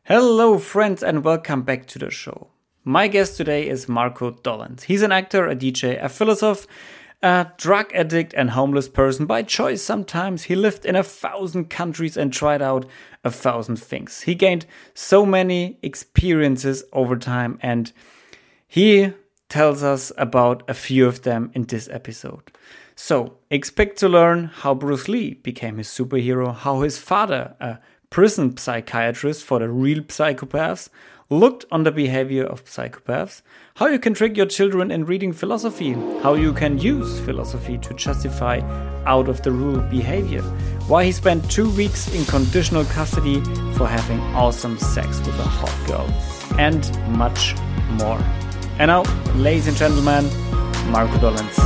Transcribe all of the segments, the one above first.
Hello, friends, and welcome back to the show. My guest today is Marco Dolans. He's an actor, a DJ, a philosopher, a drug addict, and homeless person by choice sometimes. He lived in 1,000 countries and tried out 1,000 things. He gained so many experiences over time, and he tells us about a few of them in this episode. So, expect to learn how Bruce Lee became his superhero, how his father, a prison psychiatrist for the real psychopaths, looked on the behavior of psychopaths, how you can trick your children in reading philosophy, how you can use philosophy to justify out of the rule behavior, why he spent 2 weeks in conditional custody for having awesome sex with a hot girl, and much more. And now, ladies and gentlemen, Marco Dolans.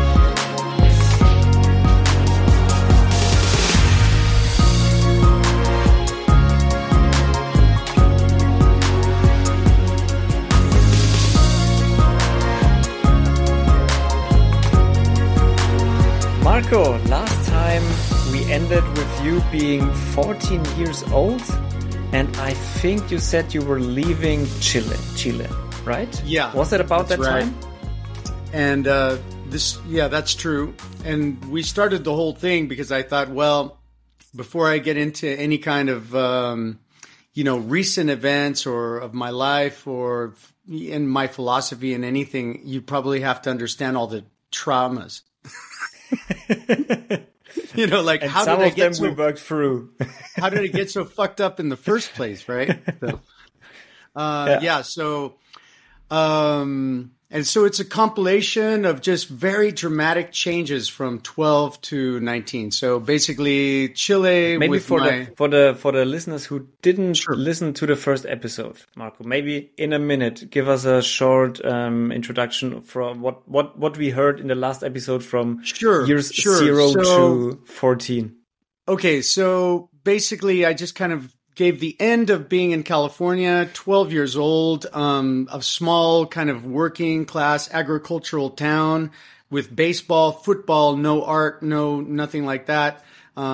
Marco, last time we ended with you being 14 years old, and I think you said you were leaving Chile, right? Yeah. Was it about that right. time? And that's true. And we started the whole thing because I thought, well, before I get into any kind of, recent events or of my life or in my philosophy and anything, you probably have to understand all the traumas. Like and how some did I of get them we worked through. How did it get so fucked up in the first place, right? So it's a compilation of just very dramatic changes from 12 to 19. So basically, Chile. Maybe with for the listeners who didn't listen to the first episode, Marco, maybe in a minute, give us a short introduction from what we heard in the last episode from years 0 to 14. Okay, so basically, I just kind of gave the end of being in California, 12 years old, a small kind of working class agricultural town with baseball, football, no art, nothing like that.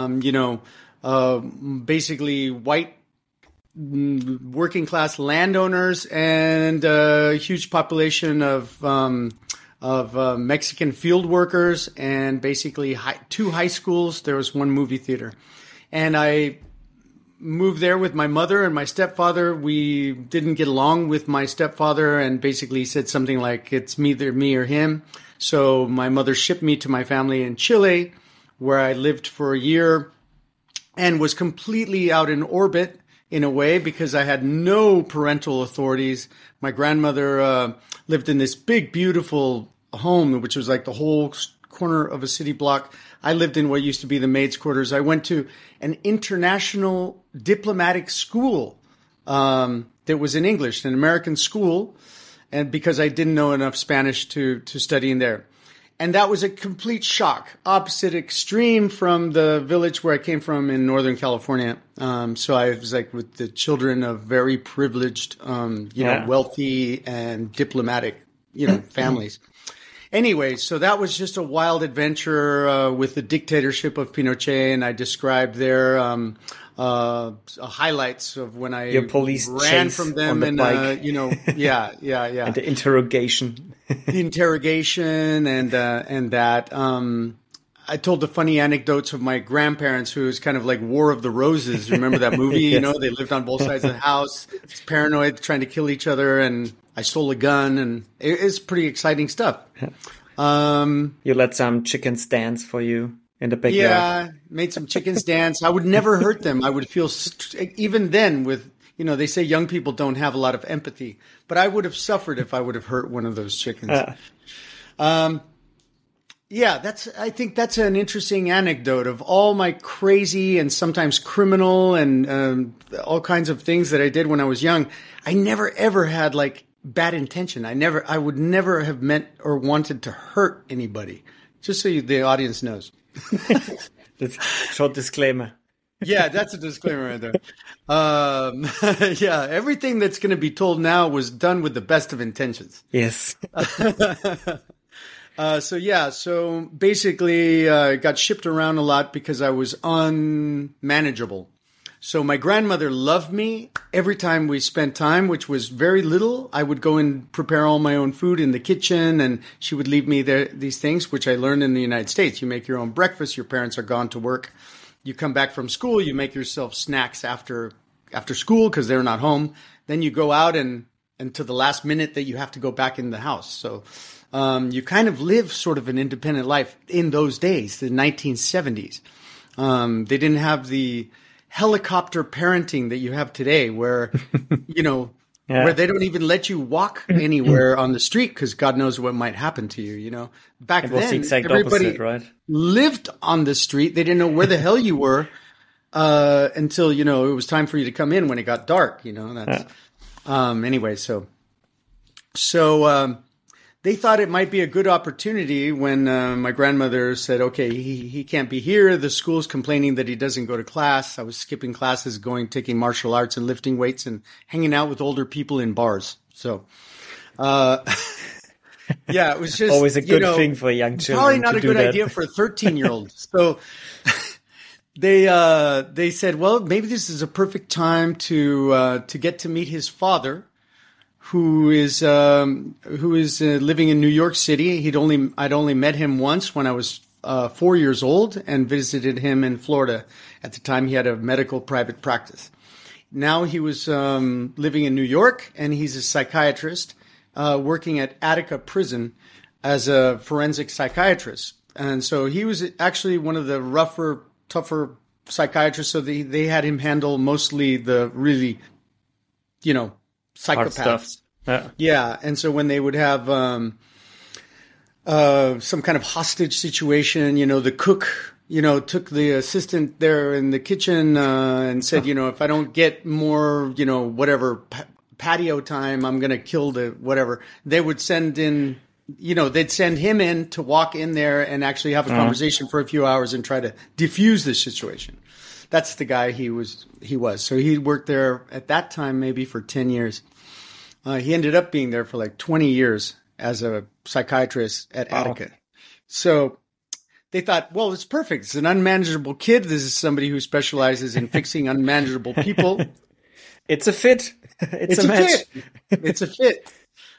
Basically white working class landowners and a huge population of Mexican field workers and basically 2 high schools. There was 1 movie theater. And I moved there with my mother and my stepfather. We didn't get along with my stepfather and basically said something like, it's either me or him. So my mother shipped me to my family in Chile, where I lived for a year and was completely out in orbit in a way because I had no parental authorities. My grandmother lived in this big, beautiful home, which was like the whole corner of a city block. I lived in what used to be the maids' quarters. I went to an international diplomatic school that was in English, an American school, and because I didn't know enough Spanish to study in there. And that was a complete shock, opposite extreme from the village where I came from in Northern California. So I was like with the children of very privileged, wealthy and diplomatic, families. Anyway, so that was just a wild adventure with the dictatorship of Pinochet, and I described their highlights of when I ran from them and and the interrogation, and that. I told the funny anecdotes of my grandparents, who was kind of like War of the Roses. Remember that movie? Yes. They lived on both sides of the house, paranoid, trying to kill each other, and I stole a gun, and it's pretty exciting stuff. You let some chickens dance for you in the backyard. Yeah, made some chickens dance. I would never hurt them. I would feel, even then with, they say young people don't have a lot of empathy, but I would have suffered if I would have hurt one of those chickens. I think that's an interesting anecdote of all my crazy and sometimes criminal and all kinds of things that I did when I was young. I never ever had like bad intention. I would never have meant or wanted to hurt anybody. Just so the audience knows. That's a short disclaimer. Yeah, that's a disclaimer right there. Everything that's going to be told now was done with the best of intentions. Yes. So basically got shipped around a lot because I was unmanageable. So my grandmother loved me. Every time we spent time, which was very little, I would go and prepare all my own food in the kitchen, and she would leave me there these things, which I learned in the United States. You make your own breakfast. Your parents are gone to work. You come back from school. You make yourself snacks after school because they're not home. Then you go out and to the last minute that you have to go back in the house. So you kind of live sort of an independent life in those days, the 1970s. They didn't have the helicopter parenting that you have today where, where they don't even let you walk anywhere on the street because God knows what might happen to you, Back it was then, the exact everybody opposite, right? lived on the street. They didn't know where the hell you were until, it was time for you to come in when it got dark, that's anyway, so they thought it might be a good opportunity when my grandmother said, okay, he can't be here. The school's complaining that he doesn't go to class. I was skipping classes, taking martial arts and lifting weights and hanging out with older people in bars. So, yeah, it was just always a good thing for young children. Probably not a good idea for a 13-year-old. So they said, well, maybe this is a perfect time to get to meet his father, who is living in New York City. I'd only met him once when I was 4 years old and visited him in Florida. At the time, he had a medical private practice. Now he was living in New York, and he's a psychiatrist working at Attica Prison as a forensic psychiatrist. And so he was actually one of the rougher, tougher psychiatrists. So they had him handle mostly the really, psychopaths. Yeah. And so when they would have some kind of hostage situation, the cook, took the assistant there in the kitchen and said, if I don't get more, whatever patio time, I'm going to kill the whatever. They would send in, they'd send him in to walk in there and actually have a conversation for a few hours and try to diffuse the situation. That's the guy he was. So he worked there at that time, maybe for 10 years. He ended up being there for like 20 years as a psychiatrist at Attica. So they thought, well, it's perfect. It's an unmanageable kid. This is somebody who specializes in fixing unmanageable people. It's a fit. It's a match. Fit. It's a fit.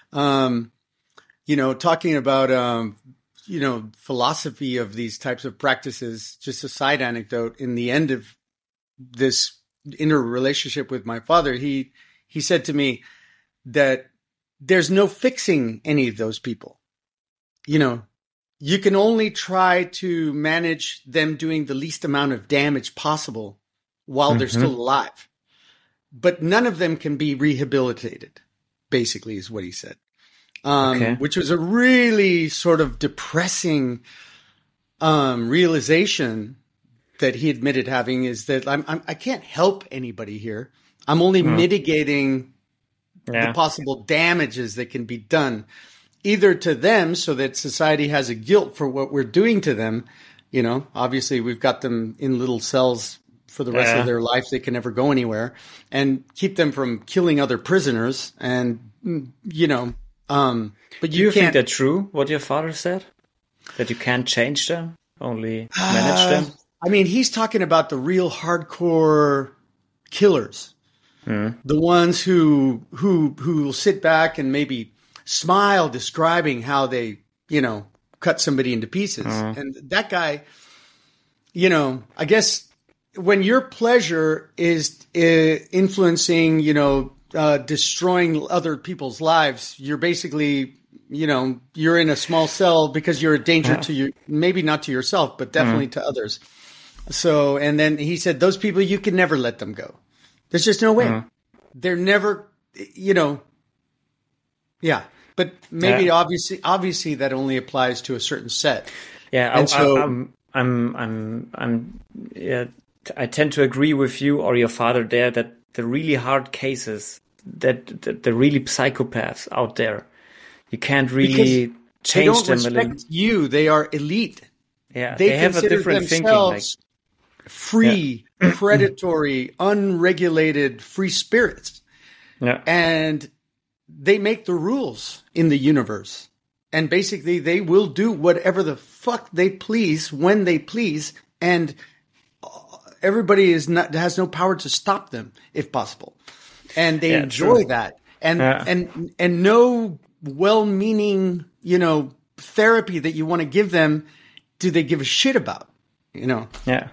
Talking about, philosophy of these types of practices, just a side anecdote. In the end of this interrelationship with my father, he said to me that there's no fixing any of those people. You can only try to manage them doing the least amount of damage possible while they're still alive. But none of them can be rehabilitated, basically, is what he said. Which was a really sort of depressing realization that he admitted having, is that I can't help anybody here. I'm only mitigating the possible damages that can be done either to them so that society has a guilt for what we're doing to them. Obviously we've got them in little cells for the rest of their life. They can never go anywhere, and keep them from killing other prisoners. And, but do you think that's true, what your father said? That you can't change them, only manage them? I mean, he's talking about the real hardcore killers. The ones who will sit back and maybe smile describing how they, cut somebody into pieces. And that guy, I guess when your pleasure is influencing, destroying other people's lives, you're basically, you're in a small cell because you're a danger to you, maybe not to yourself, but definitely to others. So, and then he said, those people, you can never let them go. There's just no way. They're never, yeah. But maybe obviously that only applies to a certain set. Yeah. I tend to agree with you or your father there that the really hard cases, that the really psychopaths out there, you can't really change them. They don't respect you. They are elite. Yeah. They have a different thinking. Like free, predatory, unregulated, free spirits. Yeah. And they make the rules in the universe. And basically they will do whatever the fuck they please when they please. And everybody has no power to stop them if possible. And they enjoy that. And no well-meaning, therapy that you want to give them, do they give a shit about, Yeah.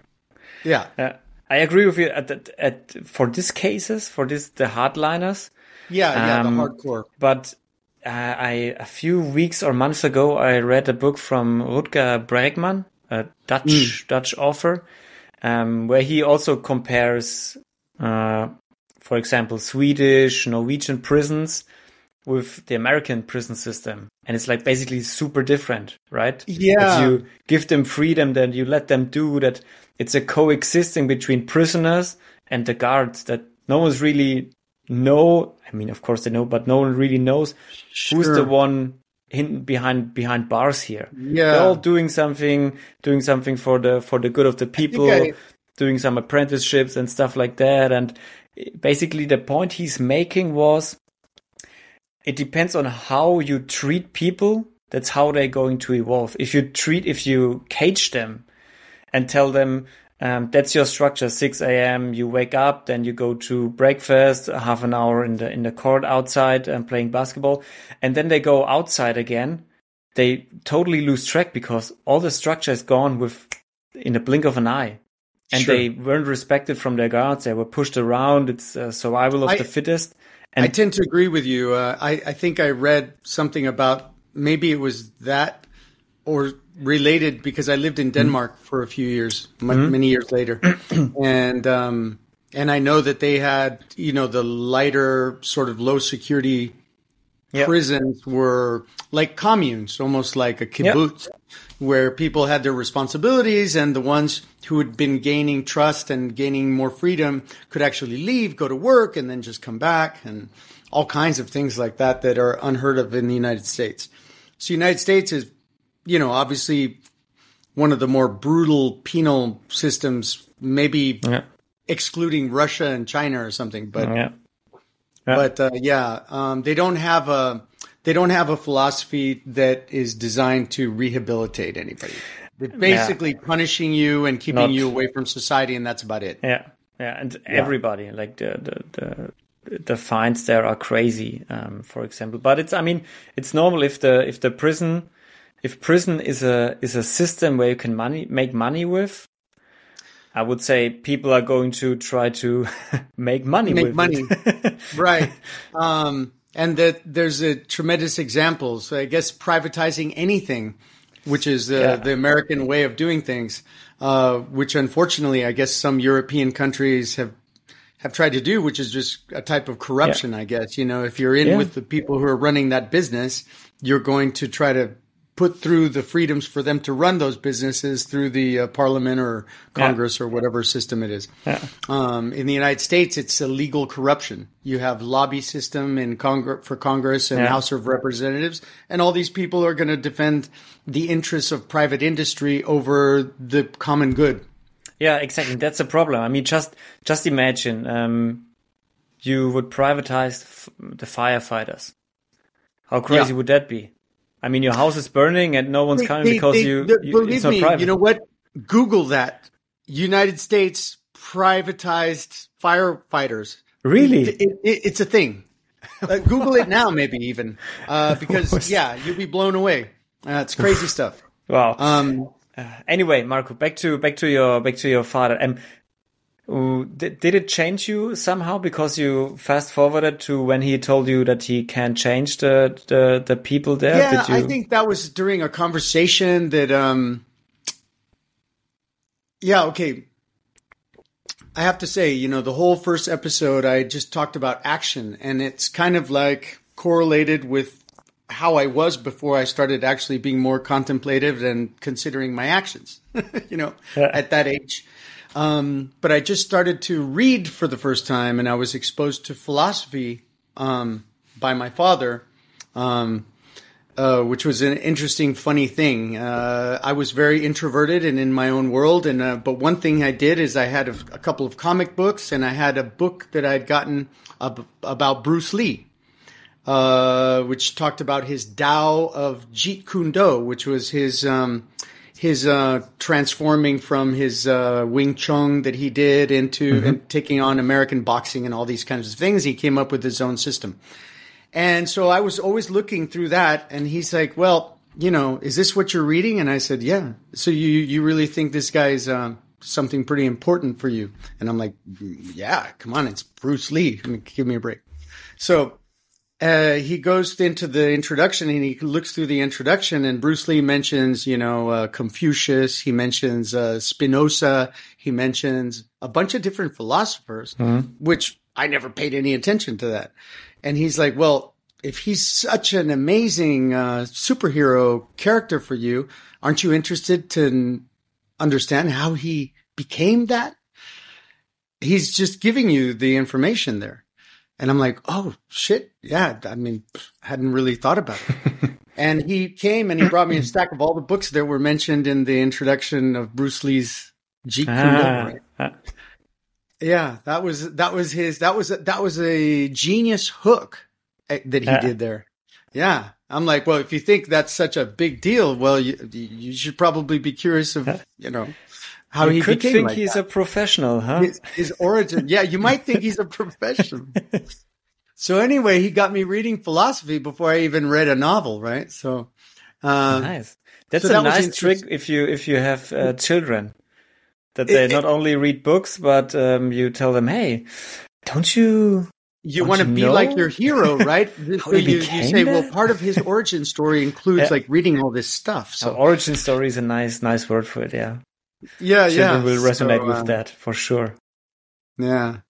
I agree with you for these cases, the hardliners. The hardcore. But a few weeks or months ago, I read a book from Rutger Bregman, a Dutch author, where he also compares, for example, Swedish, Norwegian prisons with the American prison system. And it's like basically super different, right? Yeah. That you give them freedom, that you let them do that. It's a coexisting between prisoners and the guards that no one's really know. I mean, of course they know, but no one really knows who's the one behind bars here. Yeah. They're all doing something for the good of the people, doing some apprenticeships and stuff like that. And basically the point he's making was, it depends on how you treat people. That's how they're going to evolve. If you cage them and tell them, that's your structure, 6 a.m., you wake up, then you go to breakfast, half an hour in the court outside and playing basketball. And then they go outside again. They totally lose track because all the structure is gone in the blink of an eye. And they weren't respected from their guards. They were pushed around. It's survival of the fittest. And I tend to agree with you. I think I read something about, maybe it was that or related, because I lived in Denmark for a few years, many years later. And I know that they had, the lighter sort of low security prisons were like communes, almost like a kibbutz, where people had their responsibilities, and the ones who had been gaining trust and gaining more freedom could actually leave, go to work, and then just come back, and all kinds of things like that are unheard of in the United States. So the United States is, obviously one of the more brutal penal systems, maybe excluding Russia and China or something, but they don't have a philosophy that is designed to rehabilitate anybody. They're basically punishing you and keeping you away from society, and that's about it. Yeah, and everybody, like the fines there are crazy, for example. But it's normal if prison is a system where you can make money with. I would say people are going to try to make money. Right. And that there's a tremendous example. So I guess privatizing anything, which is the American way of doing things, which unfortunately I guess some European countries have tried to do, which is just a type of corruption, I guess. If you're in with the people who are running that business, you're going to try to put through the freedoms for them to run those businesses through the parliament or Congress or whatever system it is. Yeah. In the United States, it's a legal corruption. You have lobby system in for Congress and House of Representatives, and all these people are going to defend the interests of private industry over the common good. Yeah, exactly. That's a problem. Just imagine you would privatize the firefighters. How crazy would that be? Your house is burning and no one's coming because believe it's not me, private. You know what? Google that. United States privatized firefighters. Really? It's a thing. Google it now, maybe even, because you'll be blown away. It's crazy stuff. Wow. Anyway, Marco, back to your father. Did it change you somehow because you fast forwarded to when he told you that he can change the people there? Yeah, I think that was during a conversation that, okay. I have to say, the whole first episode, I just talked about action, and it's kind of like correlated with how I was before I started actually being more contemplative and considering my actions, at that age. But I just started to read for the first time, and I was exposed to philosophy by my father, which was an interesting, funny thing. I was very introverted and in my own world, but one thing I did is I had a couple of comic books, and I had a book that I'd gotten about Bruce Lee, which talked about his Tao of Jeet Kune Do, which was his his transforming from his Wing Chun that he did into and taking on American boxing and all these kinds of things. He came up with his own system. And so I was always looking through that, and he's like, well, you know, is this what you're reading? And I said, yeah. So you really think this guy's something pretty important for you? And I'm like, yeah, come on, it's Bruce Lee. I mean, give me a break. So he goes into the introduction, and he looks through the introduction, and Bruce Lee mentions, you know, Confucius. He mentions Spinoza. He mentions a bunch of different philosophers, which I never paid any attention to that. And he's like, well, if he's such an amazing superhero character for you, aren't you interested to understand how he became that? He's just giving you the information there. And I'm like, oh, shit. Yeah. I mean, hadn't really thought about it. And he came and he brought me a stack of all the books that were mentioned in the introduction of Bruce Lee's Jeet Kune Do. Yeah, that was a genius hook that he did there. Yeah. I'm like, well, if you think that's such a big deal, well, you should probably be curious of, you know, how he could became think like he's that. A professional, huh? His origin. Yeah, you might think he's a professional. So anyway, he got me reading philosophy before I even read a novel, right? So nice. That's so a that was nice trick if you have children. That they not only read books, but you tell them, hey, don't you want to be like your hero, right? So you say, that? well, part of his origin story includes like reading all this stuff. So origin story is a nice word for it, yeah. Yeah, Children will resonate with that for sure. Yeah.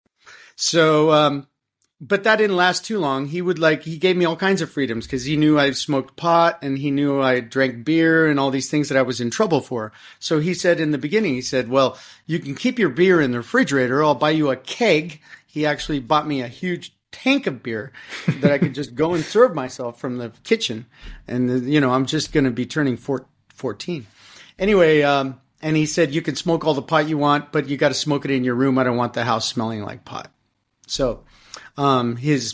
So, but that didn't last too long. He gave me all kinds of freedoms because he knew I smoked pot and he knew I drank beer and all these things that I was in trouble for. So he said in the beginning, he said, well, you can keep your beer in the refrigerator. I'll buy you a keg. He actually bought me a huge tank of beer that I could just go and serve myself from the kitchen. And, you know, I'm just going to be turning 14. Anyway, and he said, you can smoke all the pot you want, but you got to smoke it in your room. I don't want the house smelling like pot. So his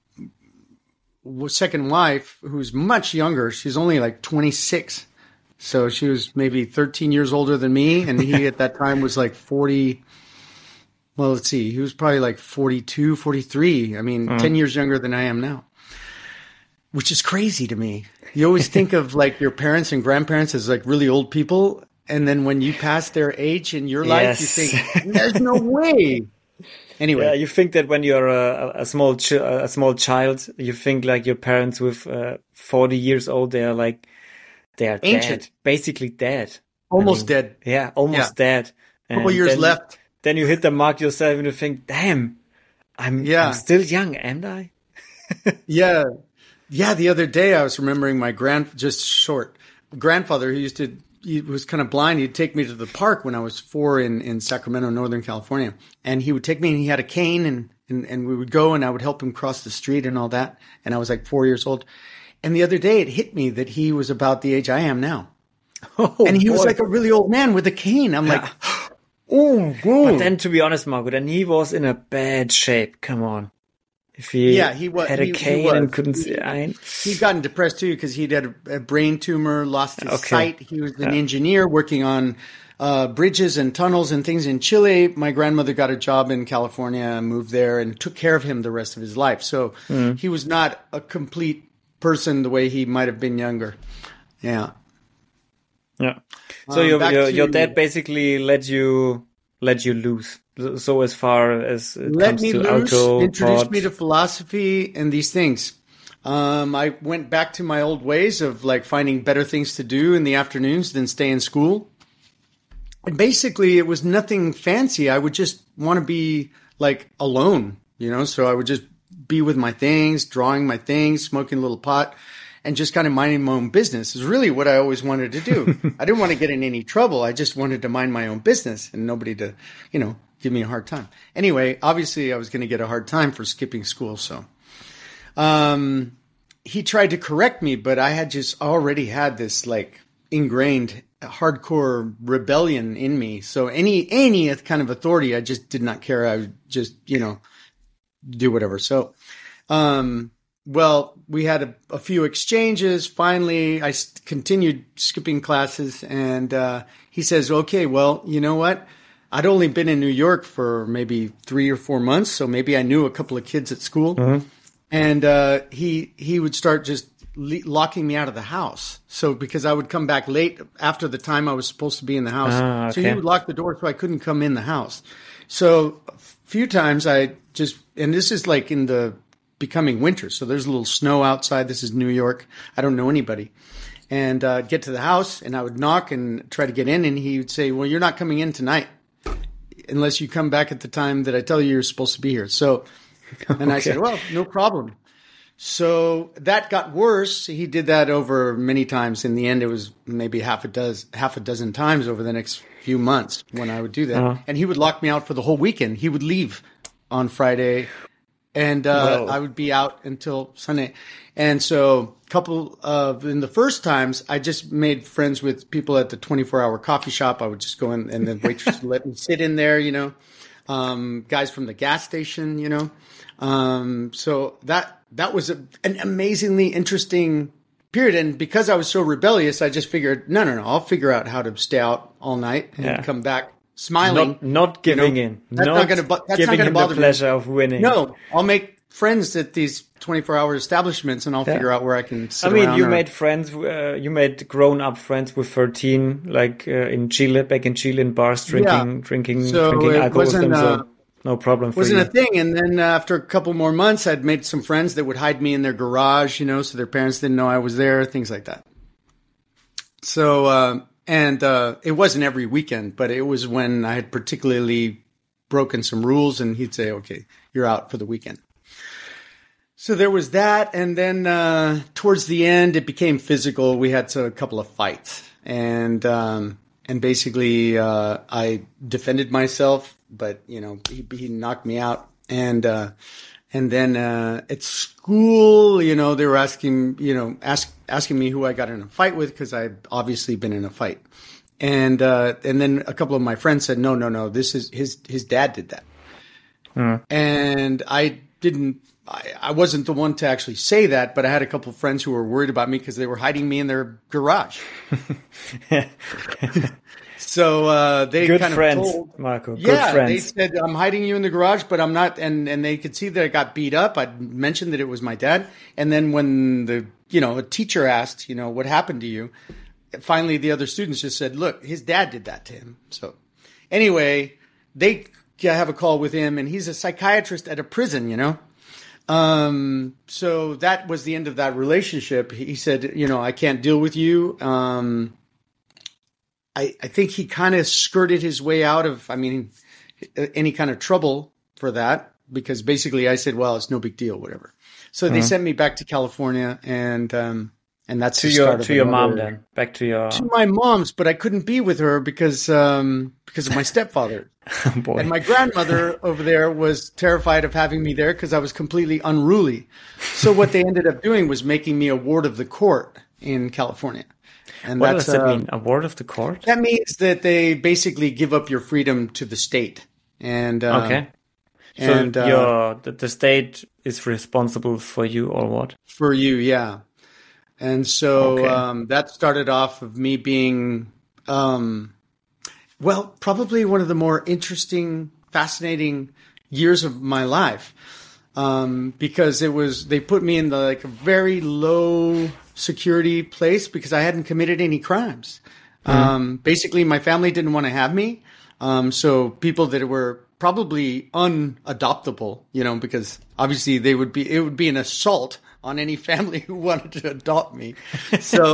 second wife, who's much younger, she's only like 26. So she was maybe 13 years older than me. And he at that time was like 40. Well, let's see. He was probably like 42, 43. I mean, 10 years younger than I am now, which is crazy to me. You always think of like your parents and grandparents as like really old people. And then when you pass their age in your life, you think, there's no way. Anyway. Yeah, you think that when you're a small child, you think like your parents with 40 years old, they are ancient. Dead, basically dead. Almost dead. Yeah, almost dead. A couple years left. Then you hit the mark yourself and you think, damn, I'm still young, am I? Yeah. Yeah, the other day I was remembering my grandfather who he was kind of blind. He'd take me to the park when I was 4 in Sacramento, Northern California. And he would take me and he had a cane and we would go and I would help him cross the street and all that. And I was like 4 years old. And the other day it hit me that he was about the age I am now. And he was like a really old man with a cane. I'm like, oh, God. But then to be honest, Marco, then he was in a bad shape. Come on. If he had a cane and couldn't see, he'd gotten depressed too because he'd had a brain tumor, lost his sight. He was an engineer working on bridges and tunnels and things in Chile. My grandmother got a job in California, moved there, and took care of him the rest of his life. So he was not a complete person the way he might have been younger. Yeah. Yeah. So your dad basically let you loose. So as far as it comes to alcohol, introduced me to philosophy and these things. I went back to my old ways of like finding better things to do in the afternoons than stay in school. And basically it was nothing fancy. I would just want to be like alone, you know, so I would just be with my things, drawing my things, smoking a little pot and just kind of minding my own business is really what I always wanted to do. I didn't want to get in any trouble. I just wanted to mind my own business and nobody to, you know, give me a hard time. Anyway, obviously I was going to get a hard time for skipping school. So, he tried to correct me, but I had just already had this like ingrained hardcore rebellion in me. So any kind of authority, I just did not care. I would just, you know, do whatever. So, well, we had a few exchanges. Finally, I continued skipping classes, and he says, "Okay, well, you know what? I'd only been in New York for maybe 3 or 4 months, so maybe I knew a couple of kids at school." Mm-hmm. And he would start just locking me out of the house. So because I would come back late after the time I was supposed to be in the house, okay. So he would lock the door so I couldn't come in the house. So a few times I just, and this is like in the becoming winter, so there's a little snow outside. This is New York. I don't know anybody. And get to the house, and I would knock and try to get in, and he would say, "Well, you're not coming in tonight unless you come back at the time that I tell you you're supposed to be here." So, and I said, "Well, no problem." So that got worse. He did that over many times. In the end, it was maybe half a dozen times over the next few months when I would do that. And he would lock me out for the whole weekend. He would leave on Friday, and I would be out until Sunday. And so in the first times, I just made friends with people at the 24-hour coffee shop. I would just go in, and the waitress would let me sit in there, guys from the gas station, so that was an amazingly interesting period. And because I was so rebellious, I just figured, no, I'll figure out how to stay out all night and come back smiling. Not giving in. That's not going to bother the pleasure of winning. No, I'll make friends at these 24-hour establishments, and I'll figure out where I can sit around. You made friends, you made grown-up friends with 13, like back in Chile, in bars, drinking alcohol with them. So no problem for you. Wasn't a thing. And then after a couple more months, I'd made some friends that would hide me in their garage, so their parents didn't know I was there, things like that. So, it wasn't every weekend, but it was when I had particularly broken some rules, and he'd say, "Okay, you're out for the weekend." So there was that. And then towards the end, it became physical. We had a couple of fights, and basically I defended myself, but he knocked me out. And then at school, they were asking me who I got in a fight with, because I'd obviously been in a fight. And then a couple of my friends said, no, this is his dad did that. And I wasn't the one to actually say that, but I had a couple of friends who were worried about me because they were hiding me in their garage. So they good kind friends, of told, Marco. Good friends. They said, "I'm hiding you in the garage, but I'm not." And they could see that I got beat up. I mentioned that it was my dad. And then when a teacher asked, "What happened to you?" Finally, the other students just said, "Look, his dad did that to him." So anyway, they have a call with him, and he's a psychiatrist at a prison, So that was the end of that relationship. He said, "I can't deal with you." I think he kind of skirted his way out of, any kind of trouble for that, because basically I said, "Well, it's no big deal, whatever." So they sent me back to California, and that's to your mom then, back to my mom's, but I couldn't be with her because of my stepfather. Oh, boy. And my grandmother over there was terrified of having me there because I was completely unruly. So what they ended up doing was making me a ward of the court in California. And what does that mean? A ward of the court? That means that they basically give up your freedom to the state. And okay. So and the state is responsible for you, or what? For you, yeah. And so that started off of me being, probably one of the more interesting, fascinating years of my life, because they put me in a very low security place because I hadn't committed any crimes. Basically, my family didn't want to have me, so people that were probably unadoptable, because obviously it would be an assault on any family who wanted to adopt me. So,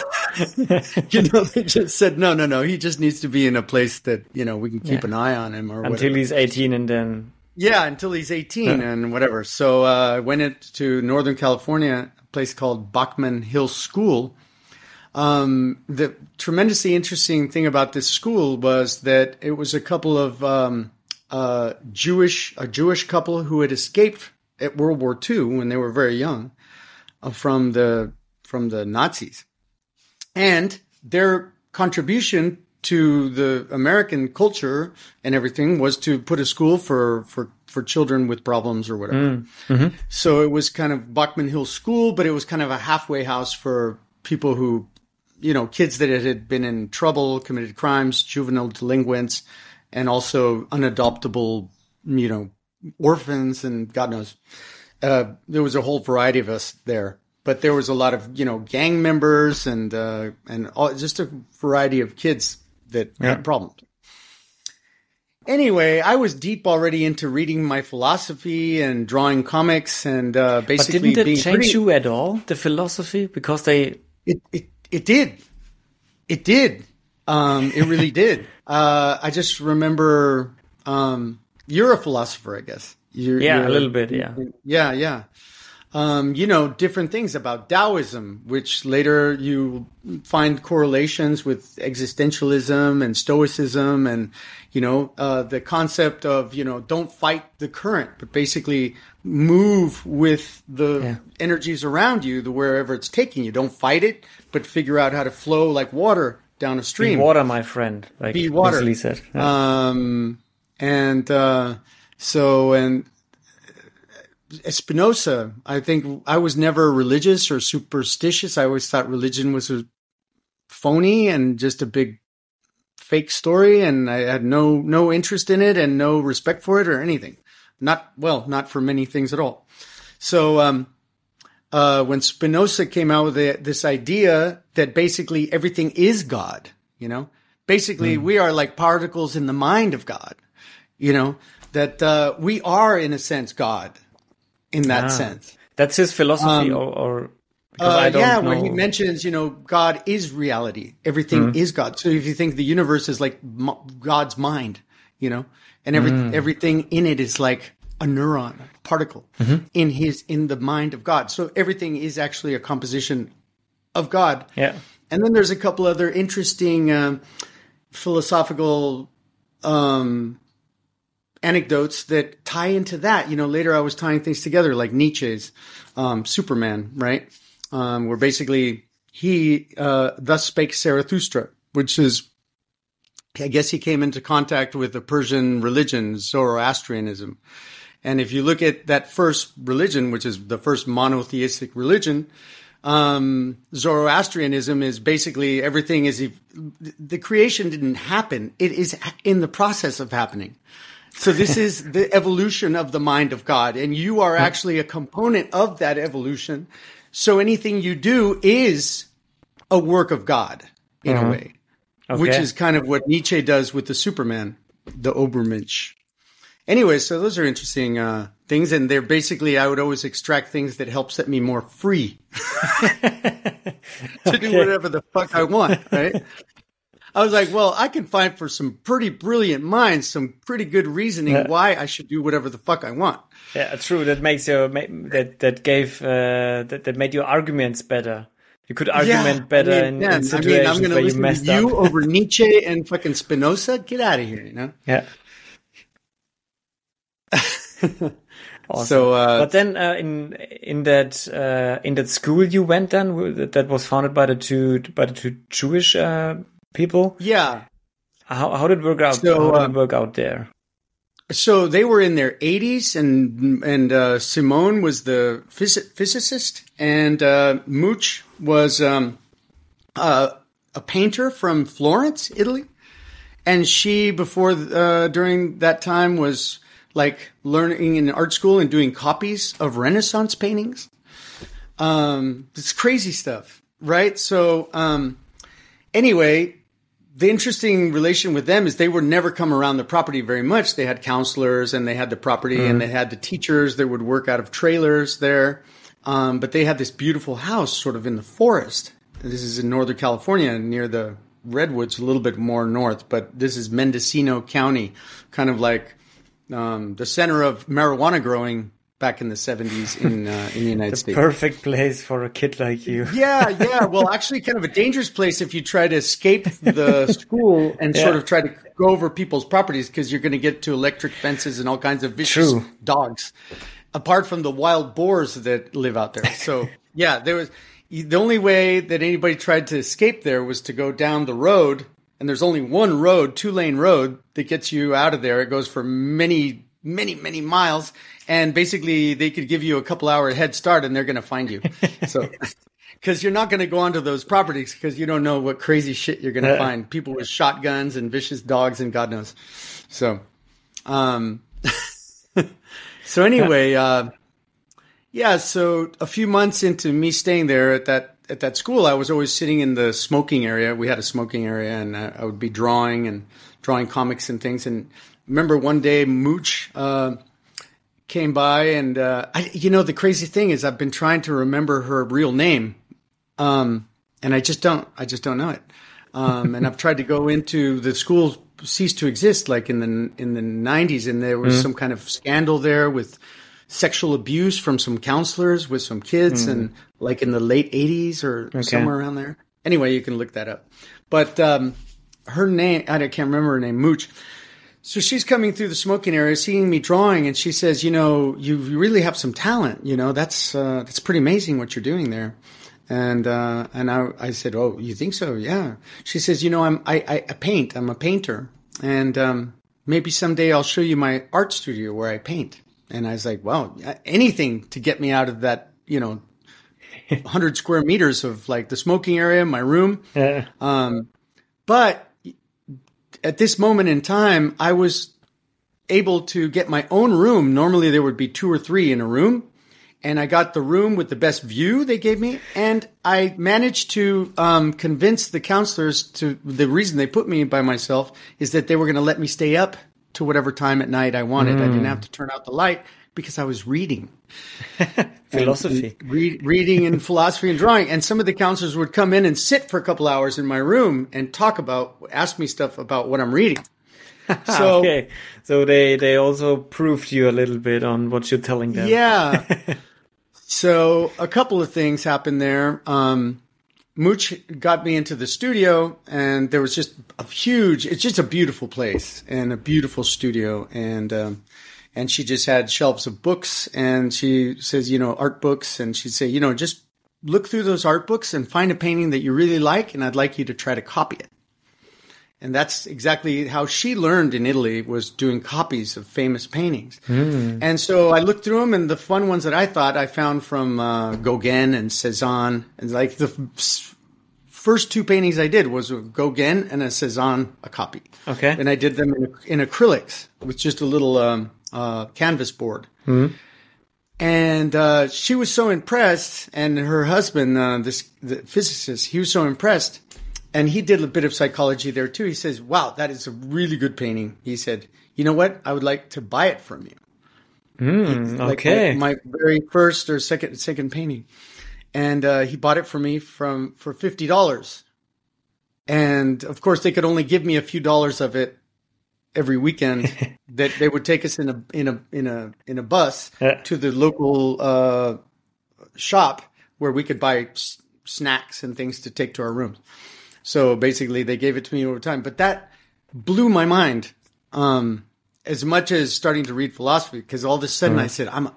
they just said, no, he just needs to be in a place that, we can keep an eye on him or until whatever. he's 18 and then. Yeah, until he's 18 and whatever. So, I went to Northern California, a place called Bachman Hill School. The tremendously interesting thing about this school was that it was a couple of, a Jewish couple who had escaped at World War II when they were very young from the Nazis, and their contribution to the American culture and everything was to put a school for for children with problems or whatever. So it was kind of Bachman Hill School, but it was kind of a halfway house for people who, kids that had been in trouble, committed crimes, juvenile delinquents, and also unadoptable, orphans and God knows. There was a whole variety of us there. But there was a lot of, gang members and just a variety of kids that had problems. Anyway, I was deep already into reading my philosophy and drawing comics and basically but didn't it change you at all, the philosophy? Because It did. It did. It really did. I just remember you're a philosopher, I guess. You're a little bit, yeah. Yeah. Different things about Taoism, which later you find correlations with existentialism and Stoicism and, the concept of, don't fight the current, but basically move with the energies around you, wherever it's taking you. Don't fight it, but figure out how to flow like water down a stream. Be water, my friend. Like be water. Leslie said. Spinoza, I think I was never religious or superstitious. I always thought religion was a phony and just a big fake story, and I had no interest in it and no respect for it or anything. Not for many things at all. So when Spinoza came out with this idea that basically everything is God, basically we are like particles in the mind of God, that we are in a sense God. In that sense, that's his philosophy, or I don't know. Where he mentions, God is reality. Everything is God. So if you think the universe is like God's mind, and everything in it is like a neuron, a particle in the mind of God. So everything is actually a composition of God. Yeah. And then there's a couple other interesting philosophical anecdotes that tie into that. Later I was tying things together, like Nietzsche's Superman, right? Where basically he, thus spake Zarathustra, which is, I guess he came into contact with the Persian religion, Zoroastrianism. And if you look at that first religion, which is the first monotheistic religion, Zoroastrianism is basically everything is, the creation didn't happen. It is in the process of happening. So this is the evolution of the mind of God, and you are actually a component of that evolution. So anything you do is a work of God in a way, which is kind of what Nietzsche does with the Superman, the Obermensch. Anyway, so those are interesting things, and they're basically, I would always extract things that help set me more free to do whatever the fuck I want, right? I was like, well, I can find for some pretty brilliant minds some pretty good reasoning why I should do whatever the fuck I want. Yeah, true. That makes your that made your arguments better. You could argument better in situations I'm where you messed up. You over Nietzsche and fucking Spinoza. Get out of here, Yeah. Awesome. So, but then in that school you went then that was founded by the two Jewish people. Yeah. How did it work out? So, how did it work out there? So they were in their 80s, and Simone was the physicist, and Mooch was a painter from Florence, Italy, and she during that time was like learning in art school and doing copies of Renaissance paintings. It's crazy stuff, right? So anyway. The interesting relation with them is they would never come around the property very much. They had counselors and they had the property and they had the teachers that would work out of trailers there. But they had this beautiful house sort of in the forest. This is in Northern California near the Redwoods, a little bit more north, but this is Mendocino County, kind of like the center of marijuana growing back in the 70s in the United States. Perfect place for a kid like you. Yeah. Well, actually kind of a dangerous place if you try to escape the school and sort of try to go over people's properties, because you're going to get to electric fences and all kinds of vicious dogs, apart from the wild boars that live out there. So, yeah, the only way that anybody tried to escape there was to go down the road, and there's only one road, 2-lane road, that gets you out of there. It goes for many many, many miles. And basically they could give you a couple hour head start and they're going to find you. So, cause you're not going to go onto those properties because you don't know what crazy shit you're going to find. People with shotguns and vicious dogs and God knows. So, so anyway, yeah, so a few months into me staying there at that school, I was always sitting in the smoking area. We had a smoking area, and I would be drawing comics and things. And remember one day, Mooch came by, and the crazy thing is, I've been trying to remember her real name, and I just don't know it. And I've tried to go into the school ceased to exist, like in the 90s, and there was some kind of scandal there with sexual abuse from some counselors with some kids and like in the late 80s or somewhere around there. Anyway, you can look that up. But her name, I can't remember her name, Mooch. So she's coming through the smoking area, seeing me drawing, and she says, you really have some talent. That's pretty amazing what you're doing there. And I said, oh, you think so? Yeah. She says, I paint. I'm a painter. And maybe someday I'll show you my art studio where I paint. And I was like, well, anything to get me out of that, 100 square meters of like the smoking area, my room. Yeah. But at this moment in time, I was able to get my own room. Normally there would be 2 or 3 in a room. And I got the room with the best view they gave me. And I managed to convince the counselors the reason they put me by myself is that they were going to let me stay up to whatever time at night I wanted. I didn't have to turn out the light because I was reading. Philosophy. Reading and philosophy and drawing. And some of the counselors would come in and sit for a couple hours in my room and ask me stuff about what I'm reading. So, okay. So they also proved you a little bit on what you're telling them. Yeah. So a couple of things happened there. Mooch got me into the studio, and there was just it's just a beautiful place and a beautiful studio. And she just had shelves of books, and she says, art books. And she'd say, just look through those art books and find a painting that you really like. And I'd like you to try to copy it. And that's exactly how she learned in Italy, was doing copies of famous paintings. And so I looked through them, and the fun ones that I found from Gauguin and Cézanne. And like the first 2 paintings I did was a Gauguin and a Cézanne, a copy. Okay. And I did them in acrylics with just a little canvas board. And she was so impressed, and her husband, the physicist, he was so impressed. And he did a bit of psychology there too. He says, wow, that is a really good painting. He said, you know what? I would like to buy it from you. Okay. Like my very first or second painting. And he bought it for me for $50. And of course they could only give me a few dollars of it every weekend. That they would take us in a bus to the local shop where we could buy snacks and things to take to our rooms. So basically they gave it to me over time, but that blew my mind, as much as starting to read philosophy, because all of a sudden I said, I'm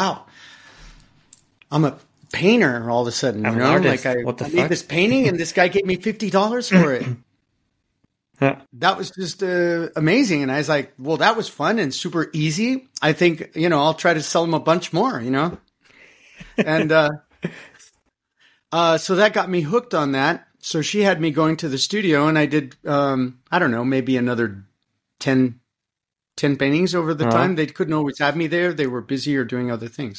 a painter all of a sudden, I'm an artist. Like what the I fuck? made this painting and this guy gave me $50 for it. That was just amazing. And I was like, well, that was fun and super easy. I think, I'll try to sell them a bunch more, and, so that got me hooked on that. So she had me going to the studio, and I did, I don't know, maybe another 10 paintings over the time. They couldn't always have me there. They were busy or doing other things.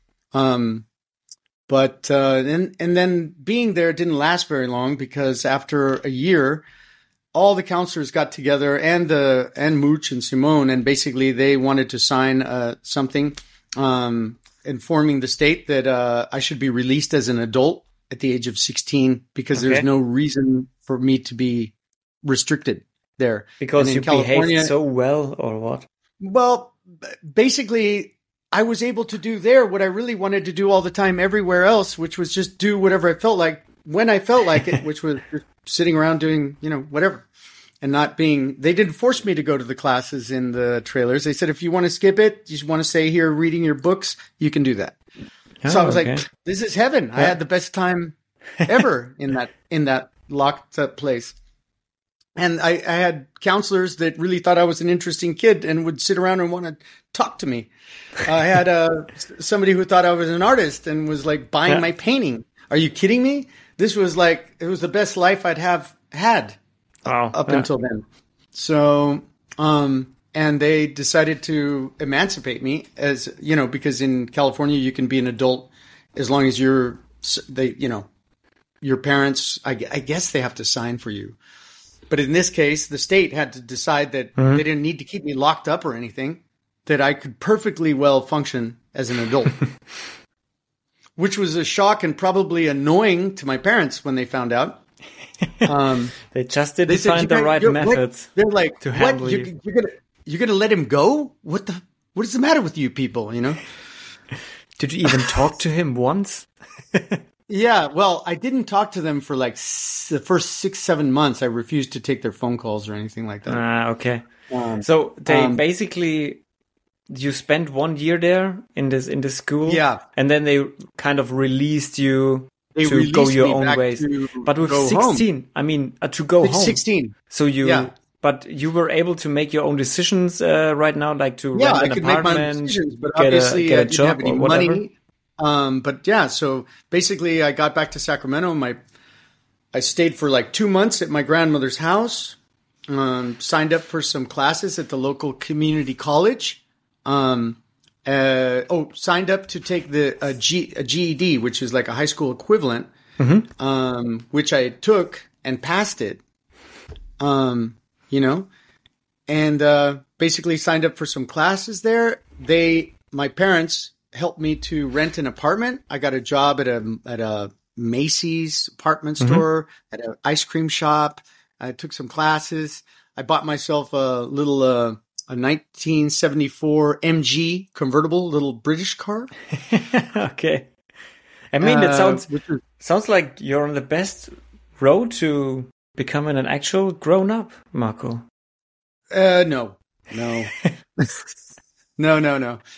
But then being there didn't last very long, because after a year, all the counselors got together, and Mooch and Simone, and basically they wanted to sign something informing the state that I should be released as an adult at the age of 16, because there's no reason for me to be restricted there. Because you behaved so well, or what? Well, basically, I was able to do there what I really wanted to do all the time everywhere else, which was just do whatever I felt like when I felt like it, which was just sitting around doing, whatever. And they didn't force me to go to the classes in the trailers. They said, if you want to skip it, you just want to stay here reading your books, you can do that. So I was like, this is heaven. I had the best time ever in that locked up place. And I had counselors that really thought I was an interesting kid and would sit around and want to talk to me. I had somebody who thought I was an artist and was like buying my painting. Are you kidding me? This was like, it was the best life I'd have had up until then. So, and they decided to emancipate me as, you know, because in California you can be an adult as long as your parents, I guess they have to sign for you. But in this case, the state had to decide that they didn't need to keep me locked up or anything, that I could perfectly well function as an adult, which was a shock and probably annoying to my parents when they found out. They just didn't find the right methods. They're like, to handle you. You're gonna let him go? What is the matter with you people? You know? Did you even talk to him once? Yeah, well, I didn't talk to them for like the first 6-7 months. I refused to take their phone calls or anything like that. Okay. So they basically, you spent 1 year there in this school. Yeah. And then they kind of released you to go your own ways. But with 16, home. I mean, to go home. 16. So but you were able to make your own decisions right now, like to rent an apartment, make my own decisions, but obviously get a I didn't have any whatever. money. But yeah, so basically I got back to Sacramento. I stayed for like 2 months at my grandmother's house, signed up for some classes at the local community college. Signed up to take a GED, which is like a high school equivalent, which I took and passed it, you know, and basically signed up for some classes there. My parents helped me to rent an apartment. I got a job at a Macy's apartment store, at an ice cream shop. I took some classes. I bought myself a little a 1974 MG convertible, little British car. Okay. I mean, it sounds like you're on the best road to becoming an actual grown-up, Marco. No. No. No,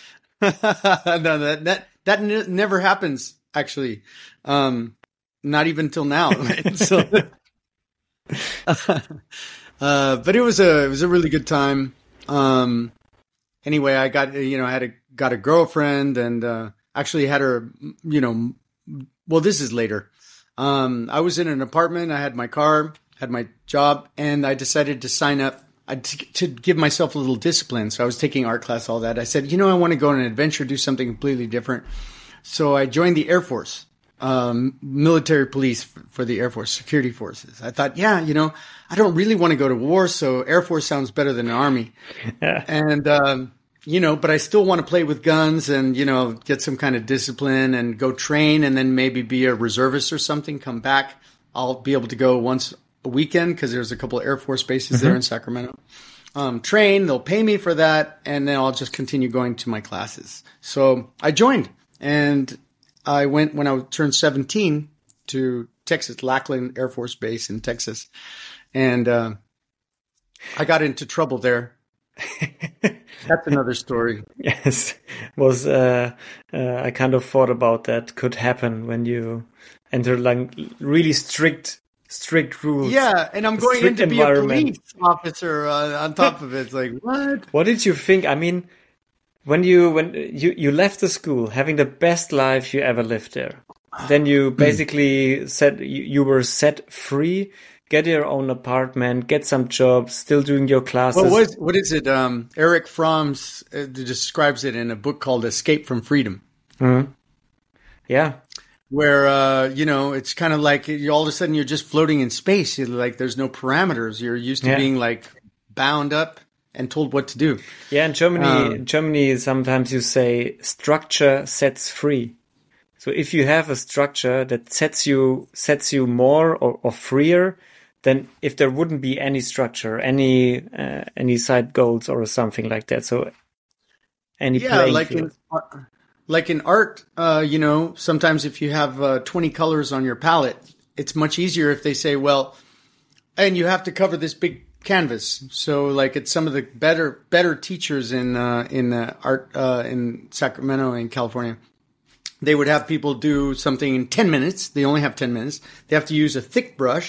that never happens, actually. Not even till now. Right? So, but it was a really good time. Anyway, I got a girlfriend and actually had her, you know, well, this is later. I was in an apartment. I had my car, had my job, and I decided to sign up to give myself a little discipline. So I was taking art class, all that. I said, I want to go on an adventure, do something completely different. So I joined the Air Force, military police for the Air Force, security forces. I thought, I don't really want to go to war, so Air Force sounds better than the Army. Yeah. And, but I still want to play with guns and, get some kind of discipline and go train and then maybe be a reservist or something, come back. I'll be able to go once a weekend because there's a couple of Air Force bases there in Sacramento. Train, they'll pay me for that, and then I'll just continue going to my classes. So I joined, and I went when I turned 17 to Texas, Lackland Air Force Base in Texas, and I got into trouble there. That's another story. Yes, I kind of thought about that could happen when you enter like really strict rules. Yeah, and I'm going in to be a police officer on top of it. It's like, what? What did you think? I mean, when you left the school, having the best life you ever lived there, then you basically said you were set free, get your own apartment, get some jobs, still doing your classes. Well, what is it? Eric Fromm describes it in a book called Escape from Freedom. Mm-hmm. Yeah. Where, it's kind of like all of a sudden you're just floating in space. You're like there's no parameters. You're used to being like bound up and told what to do. Yeah, in Germany, sometimes you say structure sets free. So if you have a structure that sets you more or freer, then if there wouldn't be any structure, any side goals or something like that. So any playing field. Like in art, sometimes if you have 20 colors on your palette, it's much easier if they say, well, and you have to cover this big canvas. So like it's some of the better teachers in art in Sacramento in California. They would have people do something in 10 minutes. They only have 10 minutes. They have to use a thick brush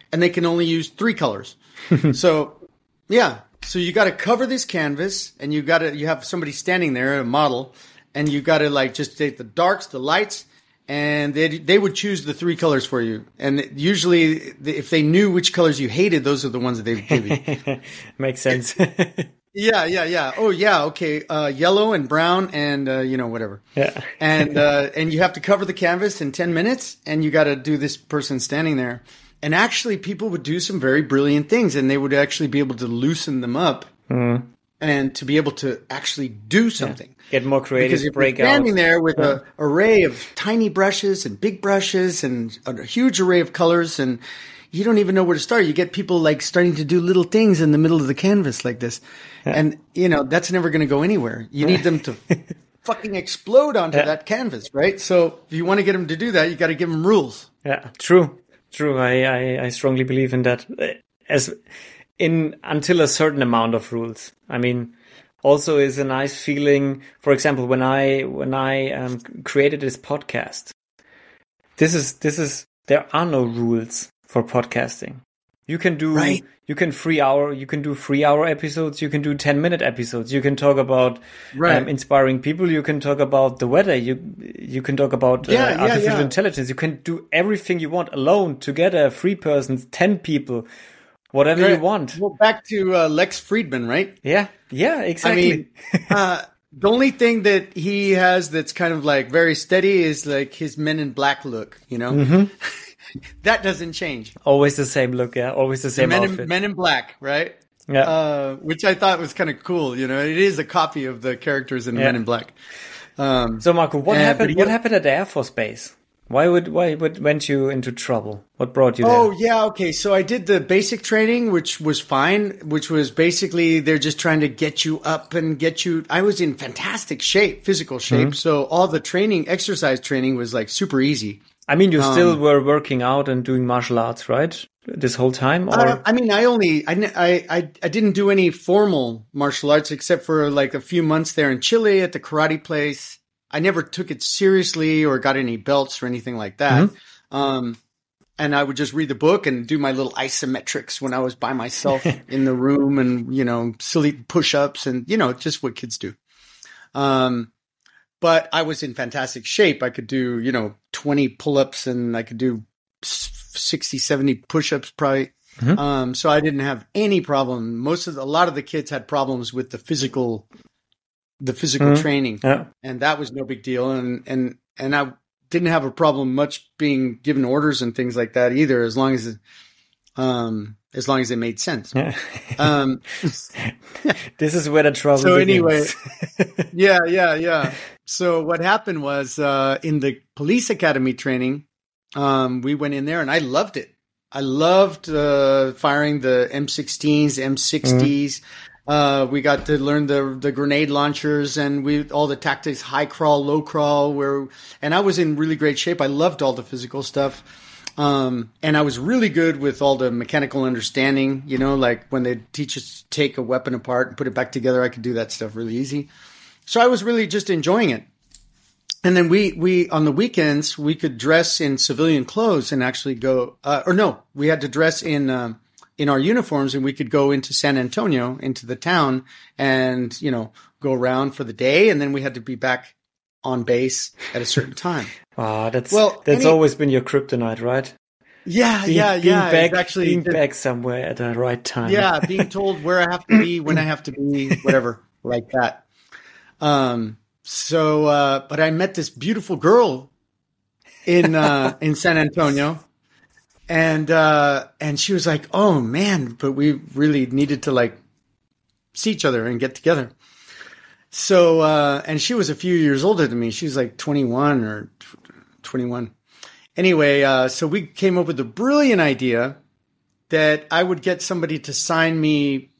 and they can only use 3 colors. So you got to cover this canvas, and you have somebody standing there, a model, and you got to like just take the darks, the lights, and they would choose the 3 colors for you. And usually, if they knew which colors you hated, those are the ones that they would give you. Makes sense. Yeah. Oh, yeah. Okay. Yellow and brown and, whatever. Yeah. And you have to cover the canvas in 10 minutes, and you got to do this person standing there. And actually, people would do some very brilliant things, and they would actually be able to loosen them up and to be able to actually do something. Get more creative, because if break you're standing out. there with an array of tiny brushes and big brushes and a huge array of colors, and you don't even know where to start. You get people like starting to do little things in the middle of the canvas like this. And, that's never going to go anywhere. You need them to fucking explode onto that canvas, right? So if you want to get them to do that, you got to give them rules. Yeah, true. I strongly believe in that. Until a certain amount of rules. I mean, also is a nice feeling. For example, when I created this podcast, there are no rules for podcasting. You can do you can 3-hour episodes. You can do 10-minute episodes. You can talk about inspiring people. You can talk about the weather. You can talk about artificial intelligence. You can do everything you want alone, together, 3 persons, 10 people, whatever you want. Well, back to Lex Friedman, right? Yeah, exactly. I mean, the only thing that he has that's kind of like very steady is like his Men in Black look, Mm-hmm. That doesn't change. Always the same look, yeah. Always the same outfit. Men in Black, right? Yeah. Which I thought was kind of cool. It is a copy of the characters in Men in Black. So, Marco, what happened? What happened at the Air Force Base? Why went you into trouble? What brought you there? Oh, yeah, okay. So I did the basic training, which was fine, which was basically they're just trying to get you up and get you. I was in fantastic shape, physical shape. Mm-hmm. So all the exercise training was like super easy. I mean, you still were working out and doing martial arts, right? This whole time? Or? I mean, I didn't do any formal martial arts except for like a few months there in Chile at the karate place. I never took it seriously or got any belts or anything like that. Mm-hmm. And I would just read the book and do my little isometrics when I was by myself in the room and, silly push-ups and, just what kids do. But I was in fantastic shape. I could do, 20 pull-ups and I could do 60, 70 push-ups probably. Mm-hmm. So I didn't have any problem. A lot of the kids had problems with the physical mm-hmm. training. Yeah. And that was no big deal. And I didn't have a problem much being given orders and things like that either, as long as it made sense. This is where the trouble begins. Anyway, yeah. So what happened was, in the police academy training, we went in there and I loved it. I loved, firing the M16s, M60s. Mm-hmm. We got to learn the grenade launchers and all the tactics, high crawl, low crawl, and I was in really great shape. I loved all the physical stuff. And I was really good with all the mechanical understanding, like when they teach us to take a weapon apart and put it back together, I could do that stuff really easy. So I was really just enjoying it. And then we on the weekends, we could dress in civilian clothes and actually go, we had to dress in our uniforms and we could go into San Antonio, into the town and, go around for the day. And then we had to be back on base at a certain time. Wow, that's always been your kryptonite, right? Yeah. Being back somewhere at the right time. Yeah, being told where I have to be, when I have to be, whatever, like that. But I met this beautiful girl in San Antonio, and she was like, "Oh man, but we really needed to like see each other and get together." So, and she was a few years older than me. She was like 21 or 21. Anyway, so we came up with a brilliant idea that I would get somebody to sign me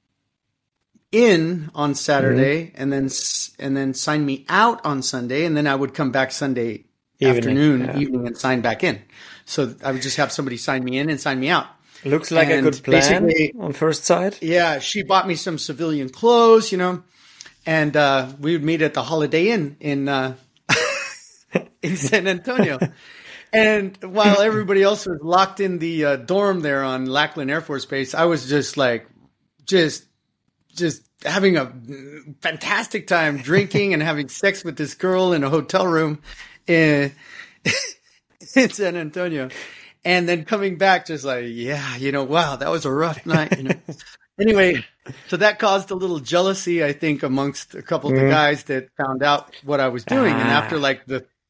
in on Saturday mm-hmm. and then sign me out on Sunday. And then I would come back Sunday evening and sign back in. So I would just have somebody sign me in and sign me out. Looks like a good plan on first sight. Yeah. She bought me some civilian clothes, and we would meet at the Holiday Inn in San Antonio. And while everybody else was locked in the dorm there on Lackland Air Force Base, I was just like, just having a fantastic time drinking and having sex with this girl in a hotel room in San Antonio. And then coming back just like, yeah, wow, that was a rough night. Anyway, so that caused a little jealousy, I think, amongst a couple of the guys that found out what I was doing. And after like